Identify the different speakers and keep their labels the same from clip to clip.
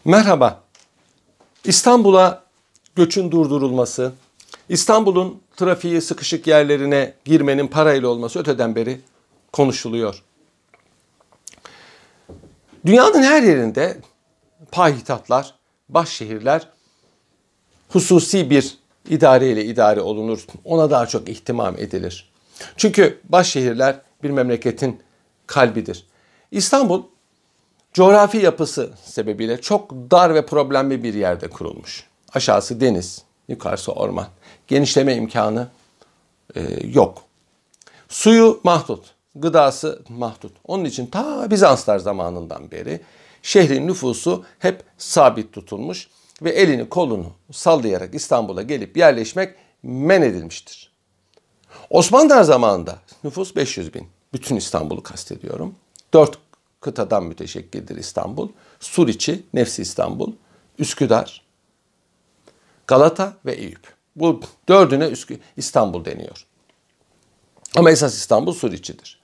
Speaker 1: Merhaba. İstanbul'a göçün durdurulması, İstanbul'un trafiği sıkışık yerlerine girmenin parayla olması öteden beri konuşuluyor. Dünyanın her yerinde payitahtlar, başşehirler hususi bir idareyle idare olunur. Ona daha çok ihtimam edilir. Çünkü başşehirler bir memleketin kalbidir. İstanbul coğrafi yapısı sebebiyle çok dar ve problemli bir yerde kurulmuş. Aşağısı deniz, yukarısı orman. Genişleme imkanı yok. Suyu mahdut, gıdası mahdut. Onun için ta Bizanslar zamanından beri şehrin nüfusu hep sabit tutulmuş ve elini kolunu sallayarak İstanbul'a gelip yerleşmek men edilmiştir. Osmanlılar zamanında nüfus 500 bin. Bütün İstanbul'u kastediyorum. 4 kıtadan müteşekkildir İstanbul. Suriçi, Nefsi İstanbul, Üsküdar, Galata ve Eyüp. Bu dördüne İstanbul deniyor. Ama esas İstanbul Suriçi'dir.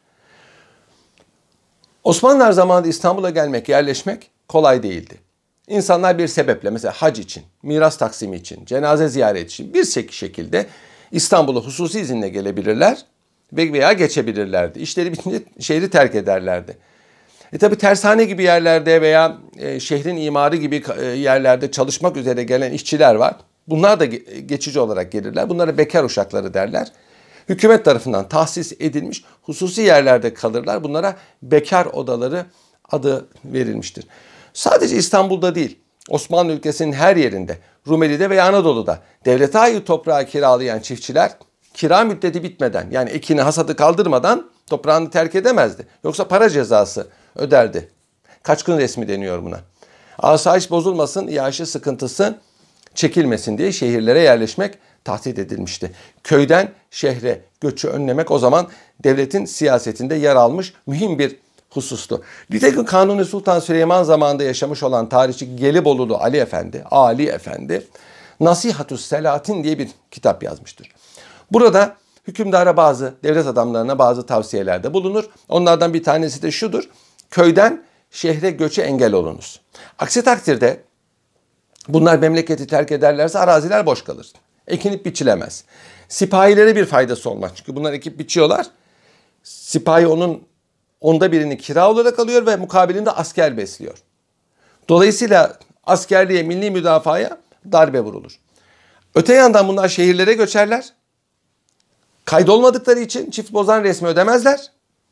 Speaker 1: Osmanlılar zamanında İstanbul'a gelmek, yerleşmek kolay değildi. İnsanlar bir sebeple, mesela hac için, miras taksimi için, cenaze ziyareti için bir şekilde İstanbul'a hususi izinle gelebilirler veya geçebilirlerdi. İşleri bitince şehri terk ederlerdi. Tabi tersane gibi yerlerde veya şehrin imarı gibi yerlerde çalışmak üzere gelen işçiler var. Bunlar da geçici olarak gelirler. Bunlara bekar uşakları derler. Hükümet tarafından tahsis edilmiş hususi yerlerde kalırlar. Bunlara bekar odaları adı verilmiştir. Sadece İstanbul'da değil, Osmanlı ülkesinin her yerinde, Rumeli'de veya Anadolu'da devlete ait toprağı kiralayan çiftçiler kira müddeti bitmeden, yani ekini hasadı kaldırmadan toprağını terk edemezdi. Yoksa para cezası öderdi. Kaçkın resmi deniyor buna. Asayiş bozulmasın, iaşe sıkıntısı çekilmesin diye şehirlere yerleşmek tahdit edilmişti. Köyden şehre göçü önlemek o zaman devletin siyasetinde yer almış mühim bir husustu. Nitekim Kanuni Sultan Süleyman zamanında yaşamış olan tarihçi Gelibolu'lu Ali Efendi, Nasihatü's Selatin diye bir kitap yazmıştır. Burada hükümdara devlet adamlarına bazı tavsiyelerde bulunur. Onlardan bir tanesi de şudur: köyden şehre göçe engel olunuz. Aksi takdirde bunlar memleketi terk ederlerse araziler boş kalır. Ekinip biçilemez. Sipahilere bir faydası olmaz. Çünkü bunlar ekip biçiyorlar. Sipahi onun onda birini kira olarak alıyor ve mukabilinde asker besliyor. Dolayısıyla askerliğe, milli müdafaya darbe vurulur. Öte yandan bunlar şehirlere göçerler. Kaydolmadıkları için çift bozan resmi ödemezler.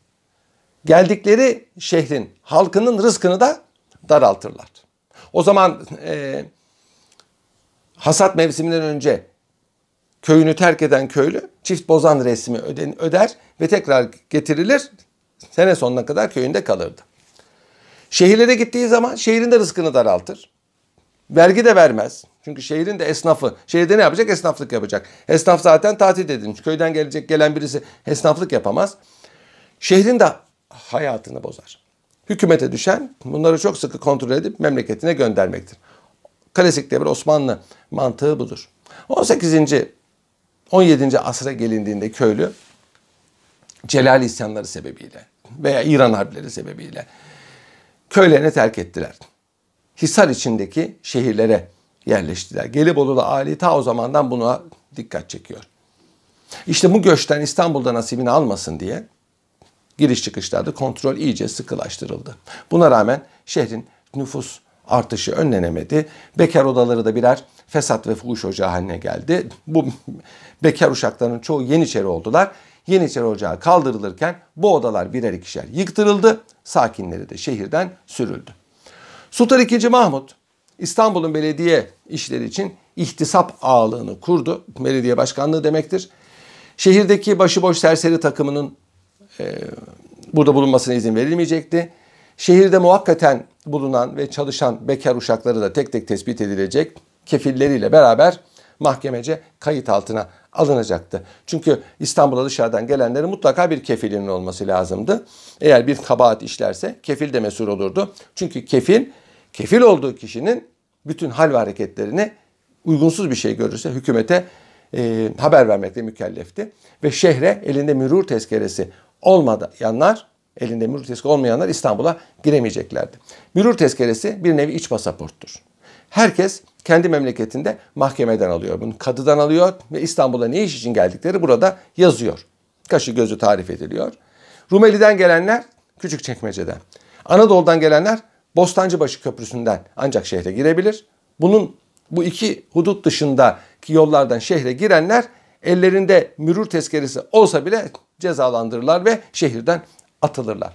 Speaker 1: Geldikleri şehrin halkının rızkını da daraltırlar. O zaman hasat mevsiminden önce köyünü terk eden köylü çift bozan resmi öder ve tekrar getirilir. Sene sonuna kadar köyünde kalırdı. Şehirlere gittiği zaman şehrin de rızkını daraltır. Vergi de vermez. Çünkü şehrin de esnafı. Şehirde ne yapacak? Esnaflık yapacak. Esnaf zaten tatil edilmiş. Köyden gelen birisi esnaflık yapamaz. Şehrin de hayatını bozar. Hükümete düşen bunları çok sıkı kontrol edip memleketine göndermektir. Klasik devir Osmanlı mantığı budur. 18. 17. asra gelindiğinde köylü Celali isyanları sebebiyle veya İran harpleri sebebiyle köylerini terk ettiler. Hisar içindeki şehirlere yerleştiler. Gelibolu'lu Ali ta o zamandan buna dikkat çekiyor. İşte bu göçten İstanbul'da nasibini almasın diye giriş çıkışlarda kontrol iyice sıkılaştırıldı. Buna rağmen şehrin nüfus artışı önlenemedi. Bekar odaları da birer fesat ve fuhuş ocağı haline geldi. Bu bekar uşakların çoğu Yeniçeri oldular. Yeniçeri ocağı kaldırılırken bu odalar birer ikişer yıktırıldı. Sakinleri de şehirden sürüldü. Sultan II. Mahmut İstanbul'un belediye işleri için ihtisap ağalığını kurdu. Belediye başkanlığı demektir. Şehirdeki başıboş serseri takımının burada bulunmasına izin verilmeyecekti. Şehirde muhakkaten bulunan ve çalışan bekar uşakları da tek tek tespit edilecek, kefilleriyle beraber mahkemece kayıt altına alınacaktı. Çünkü İstanbul'a dışarıdan gelenlerin mutlaka bir kefilinin olması lazımdı. Eğer bir kabahat işlerse kefil de mesul olurdu. Çünkü kefil olduğu kişinin bütün hal ve hareketlerini uygunsuz bir şey görürse hükümete haber vermekle mükellefti. Ve şehre elinde mürur tezkeresi olmayanlar elinde mürür tezkeresi olmayanlar İstanbul'a giremeyeceklerdi. Mürür tezkeresi bir nevi iç pasaporttur. Herkes kendi memleketinde mahkemeden alıyor. Bunu kadıdan alıyor ve İstanbul'a ne iş için geldikleri burada yazıyor. Kaşı gözü tarif ediliyor. Rumeli'den gelenler Küçükçekmece'den. Anadolu'dan gelenler Bostancıbaşı Köprüsü'nden ancak şehre girebilir. Bu iki hudut dışındaki yollardan şehre girenler ellerinde mürür tezkeresi olsa bile cezalandırırlar ve şehirden atılırlar.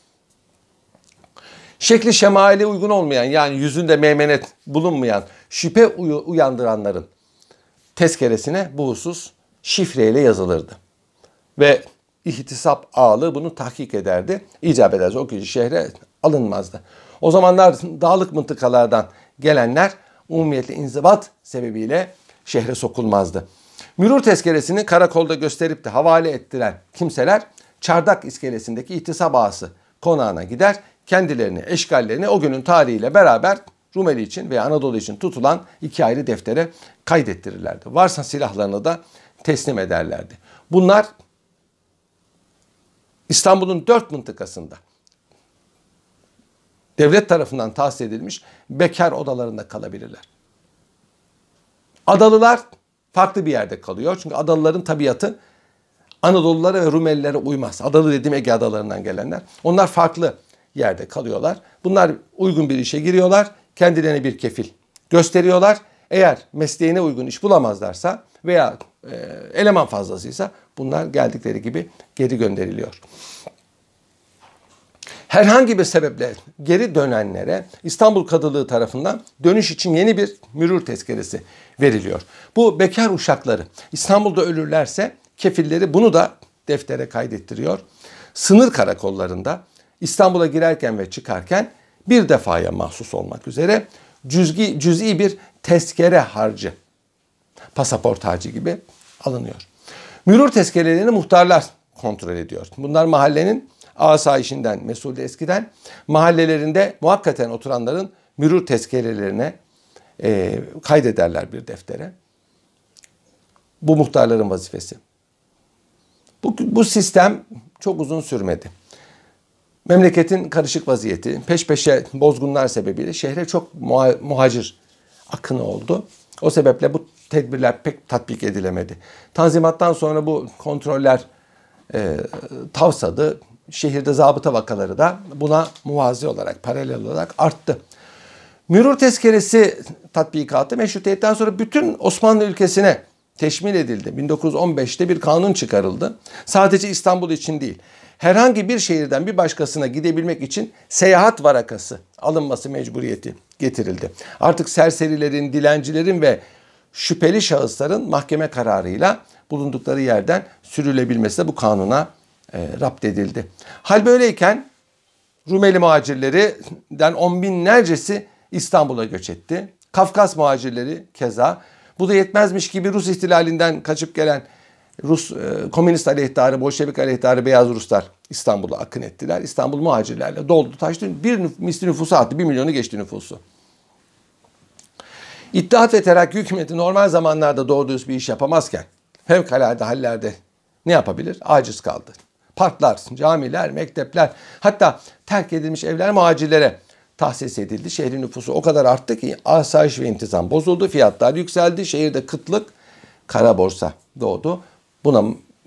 Speaker 1: Şekli şemali uygun olmayan, yani yüzünde meymenet bulunmayan, şüphe uyandıranların tezkeresine bu husus şifreyle yazılırdı. Ve ihtisap ağalığı bunu tahkik ederdi. İcap ederse o kişi şehre alınmazdı. O zamanlar dağlık mıntıkalardan gelenler umumiyetle inzibat sebebiyle şehre sokulmazdı. Mürür tezkeresini karakolda gösterip de havale ettiren kimseler Çardak iskelesindeki ihtisap ağası konağına gider, kendilerini, eşgallerini o günün tarihiyle beraber Rumeli için veya Anadolu için tutulan iki ayrı deftere kaydettirirlerdi. Varsa silahlarını da teslim ederlerdi. Bunlar İstanbul'un 4 mıntıkasında devlet tarafından tahsis edilmiş bekar odalarında kalabilirler. Adalılar farklı bir yerde kalıyor. Çünkü Adalıların tabiatı Anadolulara ve Rumelilere uymaz. Adalı dediğim Ege adalarından gelenler. Onlar farklı yerde kalıyorlar. Bunlar uygun bir işe giriyorlar. Kendilerine bir kefil gösteriyorlar. Eğer mesleğine uygun iş bulamazlarsa veya eleman fazlasıysa bunlar geldikleri gibi geri gönderiliyor. Herhangi bir sebeple geri dönenlere İstanbul Kadılığı tarafından dönüş için yeni bir mürür tezkeresi veriliyor. Bu bekar uşakları İstanbul'da ölürlerse kefilleri bunu da deftere kaydettiriyor. Sınır karakollarında İstanbul'a girerken ve çıkarken bir defaya mahsus olmak üzere cüz'i bir tezkere harcı, pasaport harcı gibi alınıyor. Mürür tezkerelerini muhtarlar kontrol ediyor. Bunlar mahallenin asayişinden mesulü eskiden mahallelerinde muhakkaten oturanların mürür tezkerelerine kaydederler bir deftere. Bu muhtarların vazifesi. Bu sistem çok uzun sürmedi. Memleketin karışık vaziyeti, peş peşe bozgunlar sebebiyle şehre çok muhacir akını oldu. O sebeple bu tedbirler pek tatbik edilemedi. Tanzimattan sonra bu kontroller tavsadı. Şehirde zabıta vakaları da buna muvazi olarak, paralel olarak arttı. Mürür tezkeresi tatbikatı meşrutiyetten sonra bütün Osmanlı ülkesine teşmil edildi. 1915'te bir kanun çıkarıldı. Sadece İstanbul için değil, herhangi bir şehirden bir başkasına gidebilmek için seyahat varakası alınması mecburiyeti getirildi. Artık serserilerin, dilencilerin ve şüpheli şahısların mahkeme kararıyla bulundukları yerden sürülebilmesi de bu kanuna rapt edildi. Hal böyleyken Rumeli muhacirlerinden on binlercesi İstanbul'a göç etti. Kafkas muhacirleri keza. Bu da yetmezmiş gibi Rus ihtilalinden kaçıp gelen Rus komünist aleyhtarı, Bolşevik aleyhtarı Beyaz Ruslar İstanbul'a akın ettiler. İstanbul muhacirlerle doldu taştı. Bir misli nüfusu arttı. 1 milyonu geçti nüfusu. İttihat ve Terakki hükümeti normal zamanlarda doğru düz bir iş yapamazken fevkalade hallerde ne yapabilir? Aciz kaldı. Parklar, camiler, mektepler, hatta terk edilmiş evler muhacirlere tahsis edildi. Şehrin nüfusu o kadar arttı ki asayiş ve intizam bozuldu. Fiyatlar yükseldi. Şehirde kıtlık, kara borsa doğdu. Buna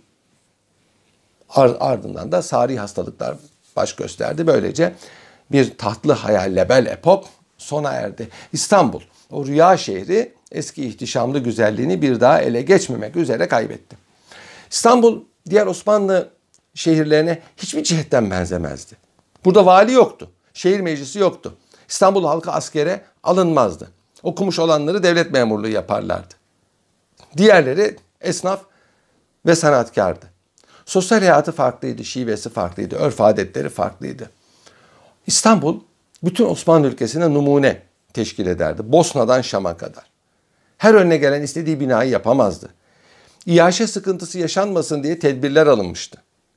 Speaker 1: ardından da sari hastalıklar baş gösterdi. Böylece bir tatlı hayal lebel epok sona erdi. İstanbul, o rüya şehri eski ihtişamlı güzelliğini bir daha ele geçmemek üzere kaybetti. İstanbul diğer Osmanlı şehirlerine hiçbir cihetten benzemezdi. Burada vali yoktu. Şehir meclisi yoktu. İstanbul halkı askere alınmazdı. Okumuş olanları devlet memurluğu yaparlardı. Diğerleri esnaf ve sanatkardı. Sosyal hayatı farklıydı, şivesi farklıydı, örf adetleri farklıydı. İstanbul bütün Osmanlı ülkesine numune teşkil ederdi. Bosna'dan Şam'a kadar. Her önüne gelen istediği binayı yapamazdı. İyaşe sıkıntısı yaşanmasın diye tedbirler alınmıştı.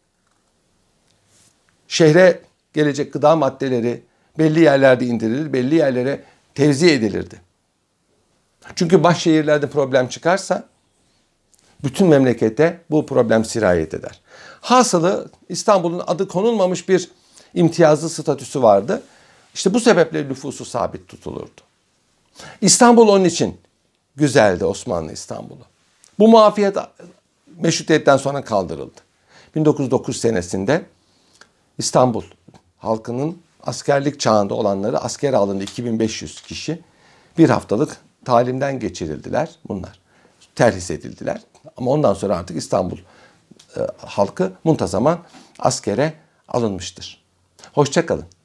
Speaker 1: Şehre gelecek gıda maddeleri belli yerlerde indirilir, belli yerlere tevzi edilirdi. Çünkü baş şehirlerde problem çıkarsa bütün memlekete bu problem sirayet eder. Hasılı İstanbul'un adı konulmamış bir imtiyazlı statüsü vardı. İşte bu sebeple nüfusu sabit tutulurdu. İstanbul onun için güzeldi, Osmanlı İstanbul'u. Bu muafiyet meşrutiyetten sonra kaldırıldı. 1909 senesinde İstanbul halkının askerlik çağında olanları askere alındı, 2500 kişi. Bir haftalık talimden geçirildiler bunlar. Terhis edildiler. Ama ondan sonra artık İstanbul halkı muntazaman askere alınmıştır. Hoşça kalın.